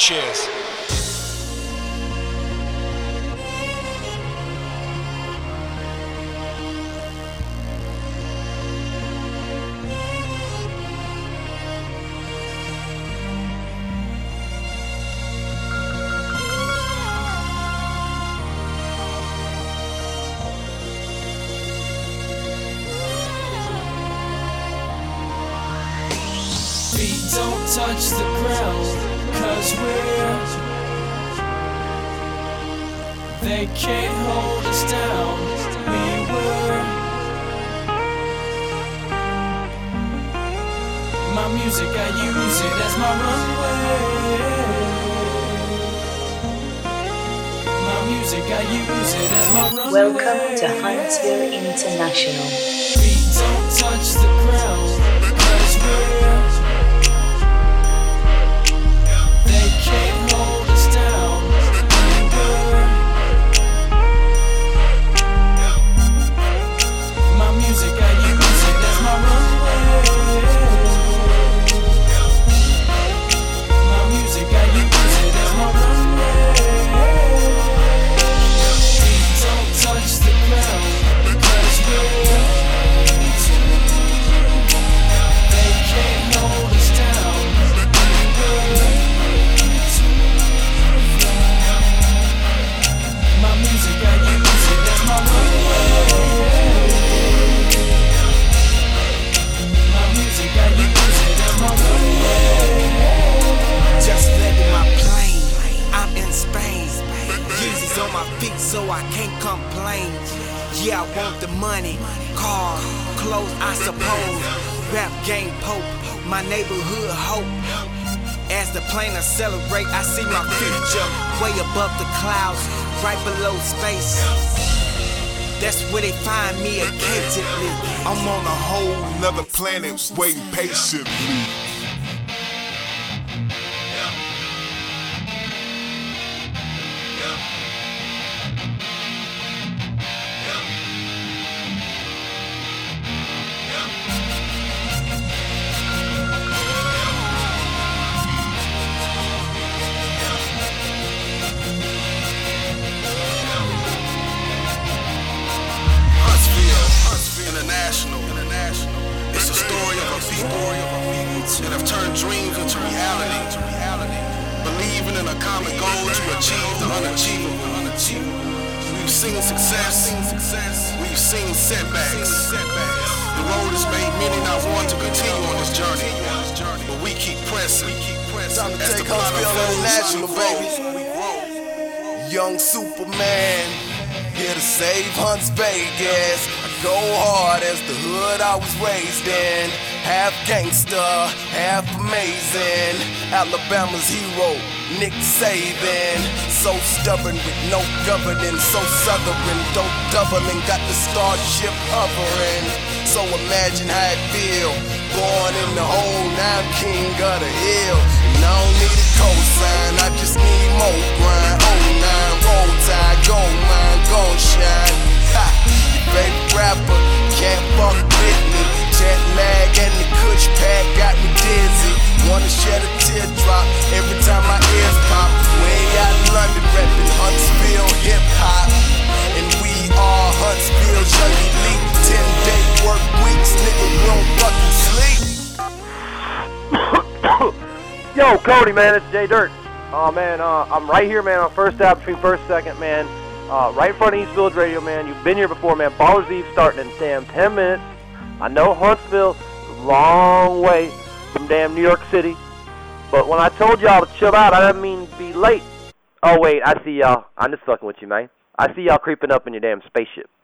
Cheers. Feet don't touch the ground, 'cause they can't hold us down. My music, I use it as my runway. My music, I use it as my runway. Welcome to Huntsville International. Feet don't touch the ground, 'cause they can't hold us down. My music, I use it as my runway. My music, I use it as my runway. Feet don't touch the ground, 'cause they can't hold us down. My music, I use it as my runway. My music, I use it as my runway. Just landed my plane, I'm in Spain. Yeezys on my feet so I can't complain. Yeah, I want the money, car, clothes, I suppose. Rap game Pope, my neighborhood hope. As the plane accelerate, I see my future way above the clouds, right below space. That's where they find me occasionally. I'm on a whole nother planet, waiting patiently. International. It's a story of a people that have turned dreams into reality. Believing in a common goal to achieve the unachievable. We've seen success, we've seen setbacks. The road has made many not want to continue on this journey, but we keep pressing. Time to take Huntsville International, baby. Young Superman, here to save Hunts Vegas. Go hard as the hood I was raised in. Half gangster, half amazing. Alabama's hero, Nick Saban. So stubborn with no governing. So southern, dope doubling. Got the starship hovering. So imagine how it feel. Born in the hole, now I'm king of the hill. And I don't need a cosign, I just need more grind. 09, roll tide, gold mine, gon' shine. Ha! Favorite rapper, can't fuck with me. Jet lag and the kush pack got me dizzy. Wanna shed a teardrop every time my ears pop. Way out in London reppin' Huntsville hip hop. And we are Huntsville's young elite. 10-day work weeks, nigga, we don't fucking sleep. Yo, Cody, man, it's Jay Dirt. Oh, man, I'm right here, man, on First Ave between First and Second, man. Right in front of East Village Radio, man. You've been here before, man. Ballers Eve starting in damn 10 minutes. I know Huntsville is a long way from damn New York City. But when I told y'all to chill out, I didn't mean be late. Oh, wait, I see y'all. I'm just fucking with you, man. I see y'all creeping up in your damn spaceship.